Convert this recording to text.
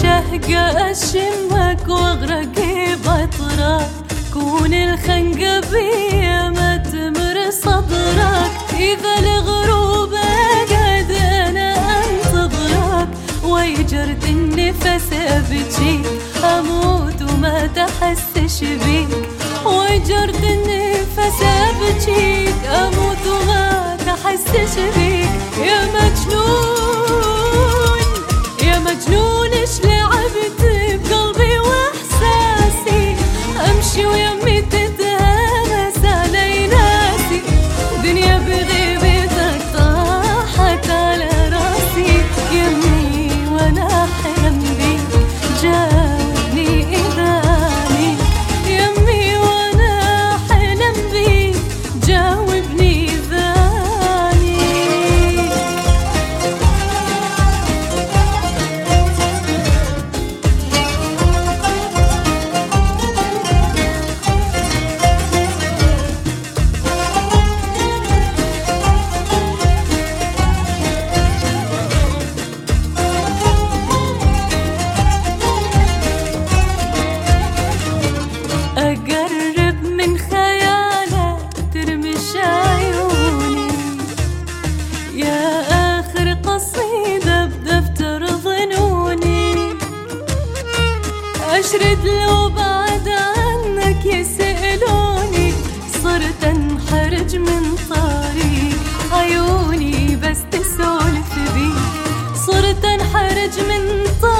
شهقة أشمك واغرق بطرك، كون الخنقة بيا ما تمر صدرك، إذا الغروب قد أنا أنتظرك، ويجرد النفس أبجيك أموت وما تحسش بيك، ويجرد النفس أبجيك أموت وما تحسش بيك. يا مجنون يا مجنون إيش لعبت بقلبي وإحساسي، أمشي ويمي تتهمس علي ناسي، دنيا بغيبتك طاحت على راسي، يمي وأنا أحلم بيك جاني إذاني، يمي وأنا أحلم بيك جاوبني إذاني. أقرب من خيالك ترمش عيوني، يا آخر قصيدة بدفتر ظنوني، أشرد لو بعد عنك يسألوني، صرت انحرج من طريق عيوني بس تسولف بي، صرت انحرج من طريق